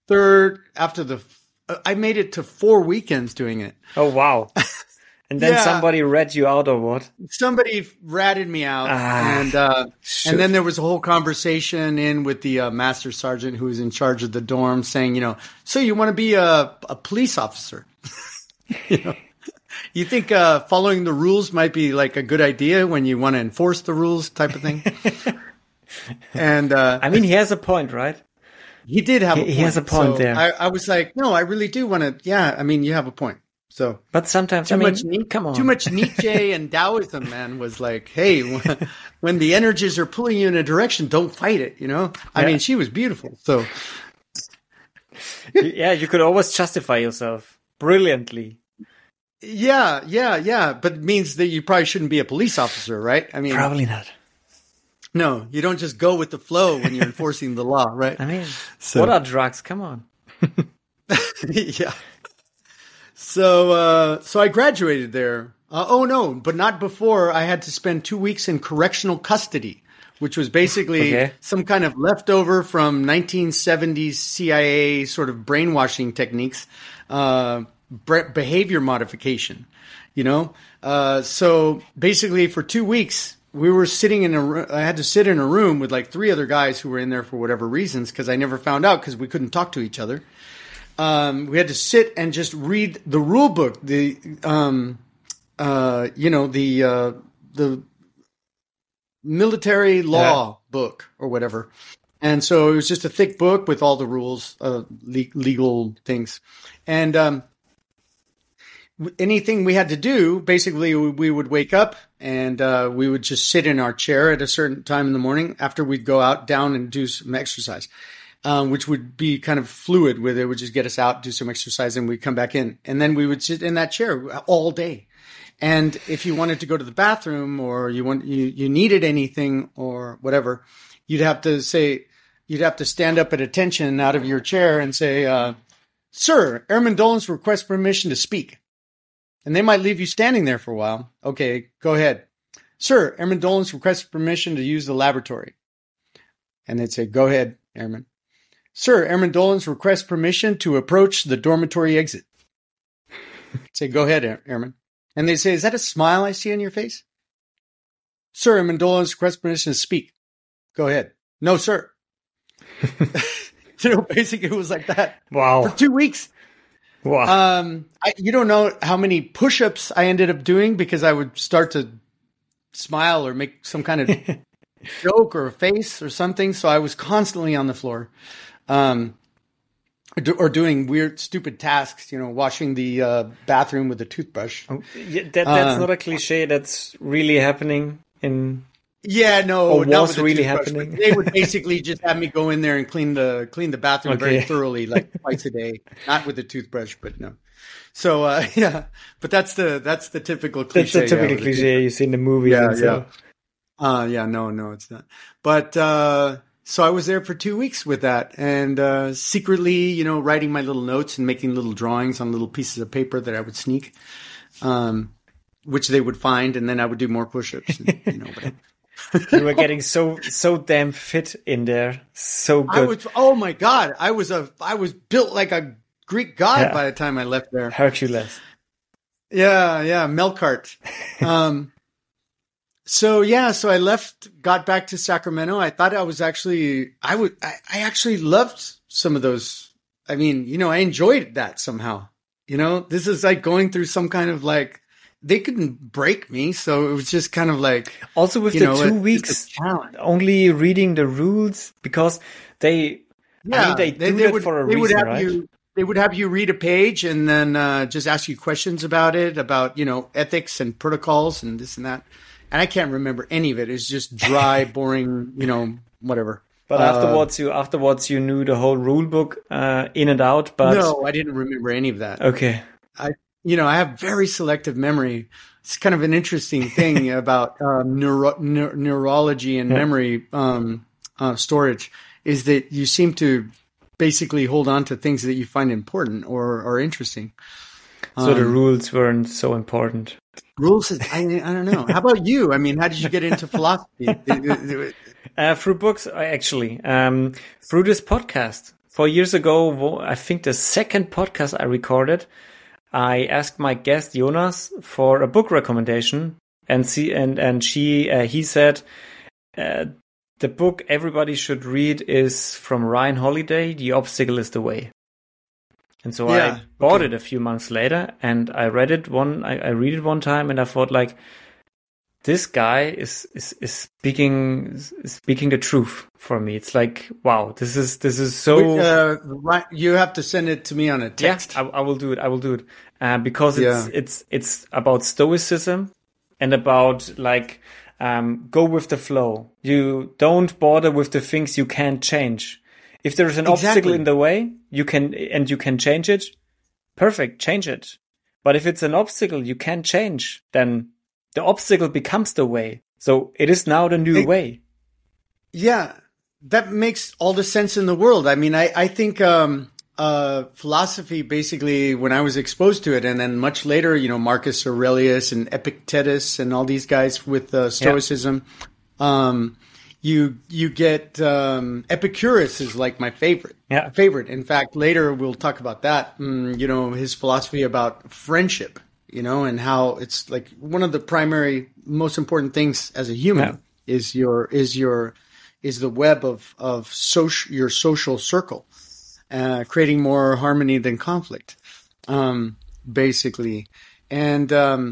I made it to 4 weekends doing it. Oh, wow. And then somebody read you out or what? Somebody ratted me out. And then there was a whole conversation in with the master sergeant who was in charge of the dorm saying, so you want to be a police officer? You think following the rules might be like a good idea when you want to enforce the rules type of thing? And I mean, he has a point, right? He did have a point. He has a point there. I was like, no, I really do want to. Yeah, I mean, you have a point. So, but sometimes, come on. Too much Nietzsche and Taoism, man, was like, hey, when the energies are pulling you in a direction, don't fight it, I mean, she was beautiful. So, yeah, you could always justify yourself brilliantly. Yeah. But it means that you probably shouldn't be a police officer, right? I mean, probably not. No, you don't just go with the flow when you're enforcing the law, right? I mean, what are drugs? Come on. Yeah. So I graduated there. But not before. I had to spend 2 weeks in correctional custody, which was basically some kind of leftover from 1970s CIA sort of brainwashing techniques, behavior modification, So basically for 2 weeks, we were sitting I had to sit in a room with like 3 other guys who were in there for whatever reasons, because I never found out because we couldn't talk to each other. We had to sit and just read the rule book, the military law book or whatever. And so it was just a thick book with all the rules, legal things. And anything we had to do, basically we would wake up and we would just sit in our chair at a certain time in the morning after we'd go down and do some exercise. Which would be kind of fluid with it. Would just get us out, do some exercise, and we'd come back in. And then we would sit in that chair all day. And if you wanted to go to the bathroom or you needed anything or whatever, you'd have to stand up at attention out of your chair and say, Sir, Airman Dolan's request permission to speak. And they might leave you standing there for a while. Okay, go ahead. Sir, Airman Dolan's request permission to use the laboratory. And they'd say, go ahead, Airman. Sir, Airman Dolan's request permission to approach the dormitory exit. Say, go ahead, Airman. And they say, is that a smile I see on your face? Sir, Airman Dolan's request permission to speak. Go ahead. No, sir. Basically it was like that. Wow. For 2 weeks. Wow. You don't know how many push-ups I ended up doing because I would start to smile or make some kind of joke or a face or something. So I was constantly on the floor. Or doing weird, stupid tasks, washing the bathroom with a toothbrush. Oh, yeah, that's not a cliche. That's really happening in. Yeah, no, or not was with really toothbrush, happening. They would basically just have me go in there and clean the bathroom very thoroughly, like twice a day. Not with a toothbrush, but no. So but that's the typical cliche. That's the typical cliche you see in the movies. No, it's not. But. So I was there for 2 weeks with that and secretly, writing my little notes and making little drawings on little pieces of paper that I would sneak, which they would find, and then I would do more push-ups. And, You were getting so damn fit in there, so good. Oh my God, I was built like a Greek god by the time I left there. Hercules. Yeah, Melkart. So I left, got back to Sacramento. I thought I actually loved some of those. I mean, I enjoyed that somehow. This is like going through some kind of like, they couldn't break me. So it was just kind of like. Also with the 2 weeks, only reading the rules because they do it for a reason, right? They would have you read a page and then just ask you questions about it, about, ethics and protocols and this and that. And I can't remember any of it. It's just dry, boring, whatever. But afterwards you knew the whole rule book in and out. But no, I didn't remember any of that. Okay. I have very selective memory. It's kind of an interesting thing about neurology and memory storage is that you seem to basically hold on to things that you find important or interesting. So the rules weren't so important. Rules, I don't know. How about you? I mean, how did you get into philosophy? Through books, actually. Through this podcast. 4 years ago, I think the second podcast I recorded, I asked my guest Jonas for a book recommendation, and he said the book everybody should read is from Ryan Holiday, The Obstacle is the Way. And so I bought it a few months later, and I read it I read it one time, and I thought, like, this guy is speaking the truth for me. It's like, wow, this is so. You have to send it to me on a text. Yeah, I will do it. Because it's about stoicism and about, like, go with the flow. You don't bother with the things you can't change. If there is an obstacle in the way, you can change it. Perfect, change it. But if it's an obstacle you can't change, then the obstacle becomes the way. So it is now the new way. Yeah, that makes all the sense in the world. I mean, I think philosophy, basically, when I was exposed to it, and then much later, Marcus Aurelius and Epictetus and all these guys with Stoicism, you get Epicurus is like my favorite. Yeah. Favorite. In fact, later we'll talk about that. His philosophy about friendship. And how it's like one of the primary, most important things as a human is the web of your social circle, creating more harmony than conflict, basically. And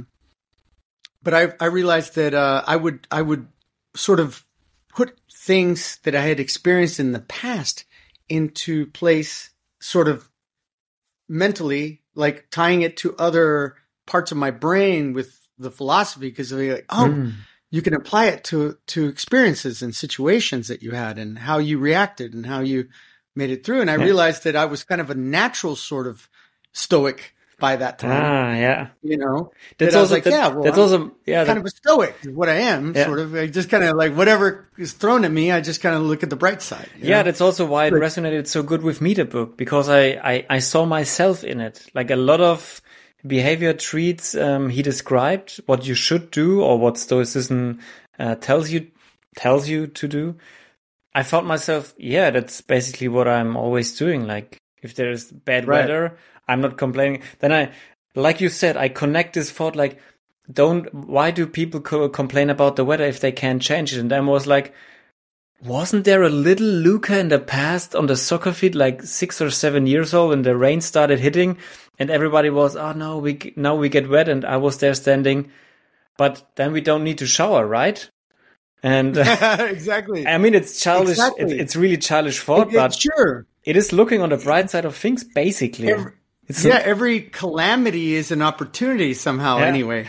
but I realized that I would sort of put things that I had experienced in the past into place, sort of mentally, like tying it to other parts of my brain with the philosophy, because they're like, you can apply it to experiences and situations that you had and how you reacted and how you made it through. And I realized that I was kind of a natural sort of stoic by that time. That's also kind of a stoic is what I am. Sort of. I just kind of like whatever is thrown at me, I just kind of look at the bright side. That's also why it resonated so good with me, the book, because I saw myself in it. Like a lot of behavior traits he described, what you should do or what Stoicism tells you to do. I thought myself, that's basically what I'm always doing. Like if there's bad weather, I'm not complaining. Then like you said, I connect this thought, like, why do people complain about the weather if they can't change it? And then I was like, wasn't there a little Luca in the past on the soccer field, like 6 or 7 years old, and the rain started hitting and everybody was, oh no, now we get wet, and I was there standing, but then we don't need to shower, right? And exactly. I mean, it's childish. Exactly. It's really childish thought, but sure, it is looking on the bright side of things, basically. Every calamity is an opportunity somehow. Anyway,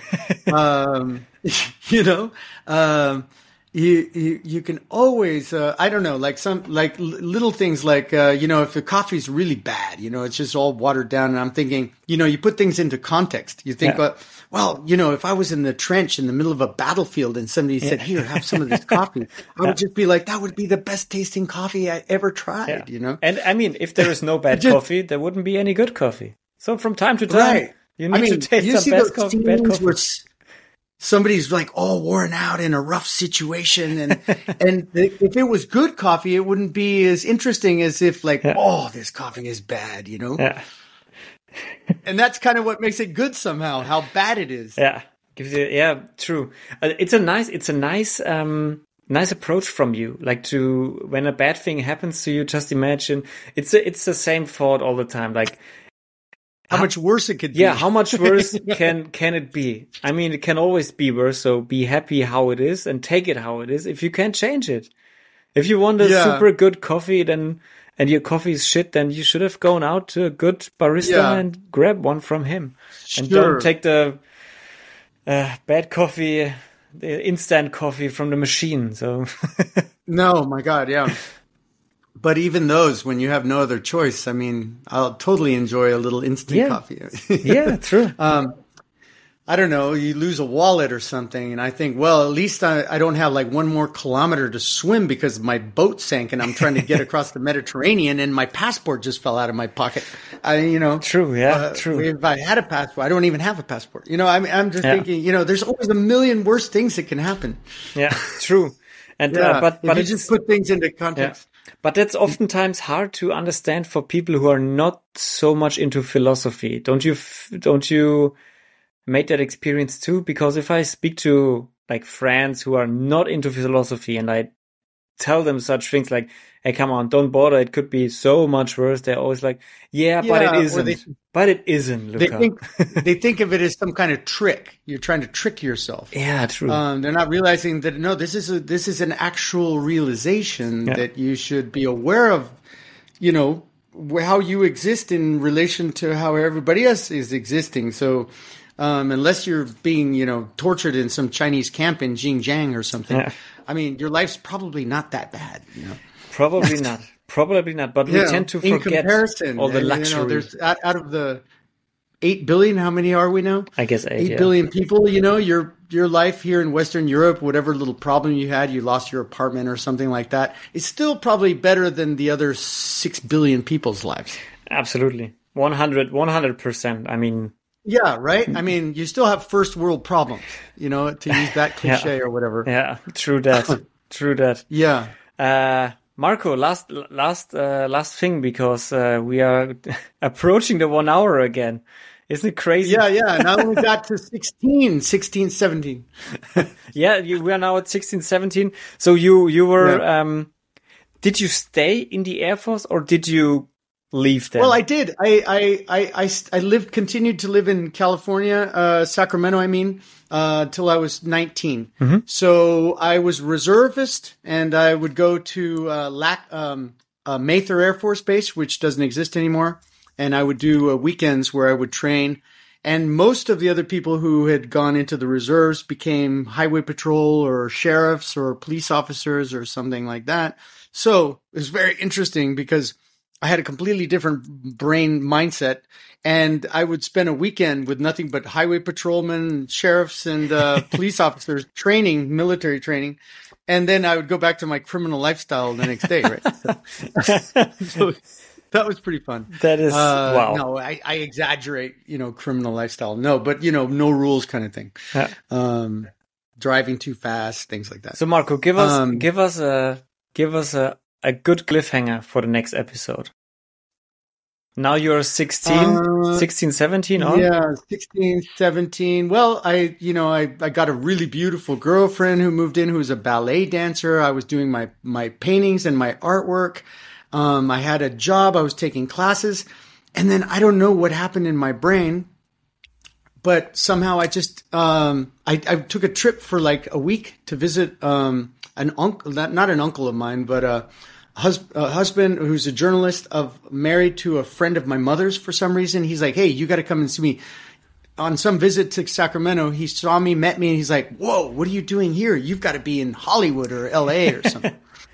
You can always, I don't know, like little things like, if the coffee's really bad, it's just all watered down. And I'm thinking, you put things into context. You think, if I was in the trench in the middle of a battlefield and somebody said, here, have some of this coffee, I would just be like, that would be the best tasting coffee I ever tried, And I mean, if there is no bad coffee, there wouldn't be any good coffee. So from time to time, you need to taste some bad coffee. Somebody's like all worn out in a rough situation, and if it was good coffee, it wouldn't be as interesting as if this coffee is bad, Yeah. And that's kind of what makes it good somehow, how bad it is. Yeah, true. It's a nice approach from you. Like to when a bad thing happens to you, just imagine it's the same thought all the time. Like, how much worse it could be. Yeah, how much worse can it be? I mean, it can always be worse, so be happy how it is and take it how it is if you can't change it. If you want a super good coffee and your coffee is shit, then you should have gone out to a good barista and grab one from him. And don't take the bad coffee, the instant coffee from the machine. So No, my God, yeah. But even those, when you have no other choice, I mean, I'll totally enjoy a little instant coffee. Yeah, true. I don't know, you lose a wallet or something, and I think, well, at least I don't have like 1 more kilometer to swim because my boat sank and I'm trying to get across the Mediterranean and my passport just fell out of my pocket. True, yeah, true. If I had a passport, I don't even have a passport. I'm just thinking, there's always a million worse things that can happen. Yeah, true. And but if you just put things into context. Yeah. But that's oftentimes hard to understand for people who are not so much into philosophy. Don't you made that experience too? Because if I speak to like friends who are not into philosophy and I tell them such things like, hey, come on, don't bother, it could be so much worse, they're always like, but it isn't. But it isn't, Luca. They think of it as some kind of trick. You're trying to trick yourself. Yeah, true. They're not realizing that, no, this is an actual realization that you should be aware of, how you exist in relation to how everybody else is existing. So, unless you're being, tortured in some Chinese camp in Xinjiang or something, I mean, your life's probably not that bad. Probably not. Probably not. But we tend to forget all the luxury. There's out of the 8 billion, how many are we now? I guess 8 billion people. Your life here in Western Europe, whatever little problem you had, you lost your apartment or something like that, it's still probably better than the other 6 billion people's lives. Absolutely. 100%. I mean, yeah, right? I mean, you still have first world problems, to use that cliche or whatever. Yeah, true that. True that. Yeah. Marco, last thing, because we are approaching the 1 hour again. Isn't it crazy? Yeah. Now we got to 16, 17. Yeah, we are now at 16, 17. So you were, did you stay in the Air Force or did you leave then? Well, I did. I continued to live in California, Sacramento, till I was 19. Mm-hmm. So I was reservist and I would go to, Mather Air Force Base, which doesn't exist anymore. And I would do weekends where I would train. And most of the other people who had gone into the reserves became highway patrol or sheriffs or police officers or something like that. So it was very interesting because I had a completely different brain mindset, and I would spend a weekend with nothing but highway patrolmen, sheriffs, and police officers military training, and then I would go back to my criminal lifestyle the next day, right? So that was pretty fun. That is, wow. No, I exaggerate, criminal lifestyle. No, but, no rules kind of thing. Yeah. Driving too fast, things like that. So Marco, give us a good cliffhanger for the next episode. Now you're 16, 17, or? Yeah, 16, 17. Well, I got a really beautiful girlfriend who moved in, who was a ballet dancer. I was doing my paintings and my artwork. I had a job. I was taking classes. And then I don't know what happened in my brain, but somehow I just, I took a trip for like a week to visit, an uncle, not an uncle of mine, but a husband who's a journalist married to a friend of my mother's for some reason. He's like, hey, you got to come and see me. On some visit to Sacramento, he saw me, met me, and he's like, whoa, what are you doing here? You've got to be in Hollywood or LA or something.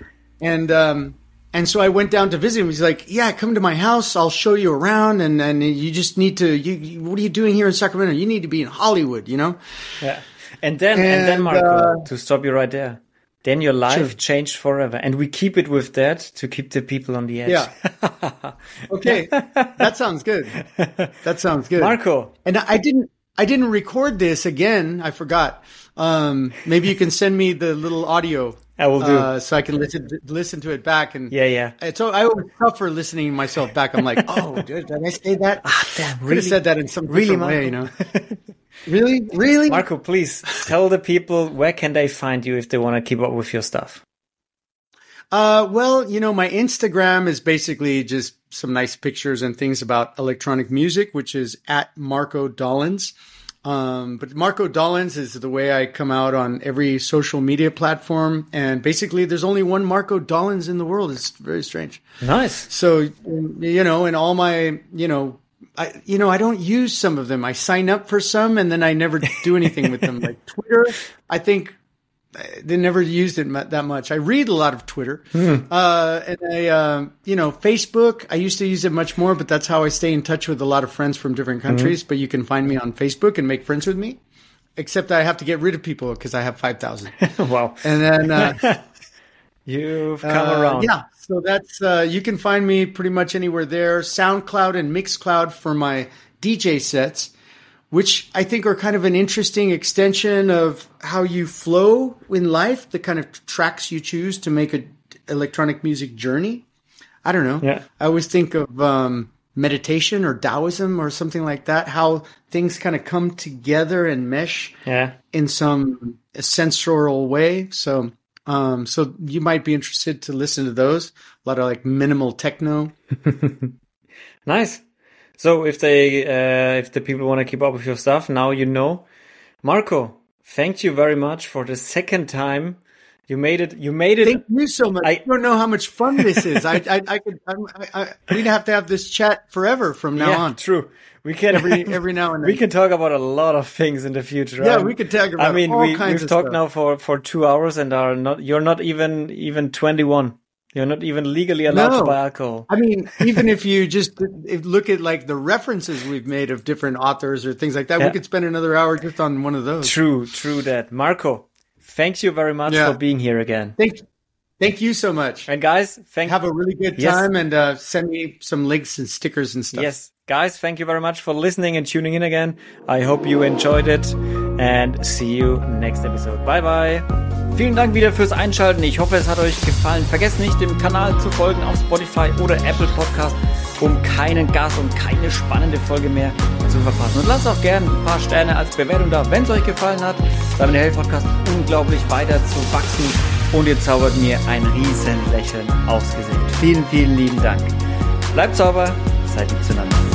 And so I went down to visit him. He's like, yeah, come to my house. I'll show you around. And you just need to, what are you doing here in Sacramento? You need to be in Hollywood, Yeah. And then Marco, to stop you right there. Then your life changed forever. And we keep it with that to keep the people on the edge. Yeah. Okay. That sounds good. Marco. And I didn't record this again. I forgot. Maybe you can send me the little audio. I will do. So I can listen to it back. And yeah. I always suffer listening to myself back. I'm like, oh, did I say that? Damn, really? Could have said that in some different way, Really? Marco, please tell the people where can they find you if they want to keep up with your stuff. Well, my Instagram is basically just some nice pictures and things about electronic music, which is at Marco Dollens. But Marco Dollens is the way I come out on every social media platform. And basically there's only one Marco Dollens in the world. It's very strange. Nice. So, and all my, I don't use some of them. I sign up for some and then I never do anything with them. Like Twitter, I think they never used it that much. I read a lot of Twitter, and I, Facebook. I used to use it much more, but that's how I stay in touch with a lot of friends from different countries. But you can find me on Facebook and make friends with me. Except I have to get rid of people because I have 5,000. Wow! And then you've come around. Yeah, so that's you can find me pretty much anywhere there. SoundCloud and Mixcloud for my DJ sets, which I think are kind of an interesting extension of how you flow in life, the kind of tracks you choose to make an electronic music journey. I don't know. Yeah. I always think of meditation or Taoism or something like that, how things kind of come together and mesh in some sensorial way. So you might be interested to listen to those. A lot of like minimal techno. Nice. So if the people want to keep up with your stuff, now you know. Marco, thank you very much for the second time. You made it. Thank you so much. I don't know how much fun this is. We'd have to have this chat forever from now on. True. We can every now and then. We can talk about a lot of things in the future. Yeah, we could talk about all kinds of stuff. We've talked now for 2 hours and you're not even 21. You're not even legally allowed to buy alcohol. I mean, even if you just look at like the references we've made of different authors or things like that, we could spend another hour just on one of those. True that. Marco, thanks you very much for being here again. Thank you so much. And guys, have a really good time and send me some links and stickers and stuff. Yes. Guys, thank you very much for listening and tuning in again. I hope you enjoyed it and see you next episode. Bye bye. Vielen Dank wieder fürs Einschalten. Ich hoffe, es hat euch gefallen. Vergesst nicht, dem Kanal zu folgen auf Spotify oder Apple Podcast, um keinen Gast und keine spannende Folge mehr zu verpassen. Und lasst auch gerne ein paar Sterne als Bewertung da, wenn es euch gefallen hat. Damit hilft der Podcast unglaublich weiter zu wachsen und ihr zaubert mir ein riesen Lächeln aufs Gesicht. Vielen, vielen lieben Dank. Bleibt sauber, seid lieb zueinander.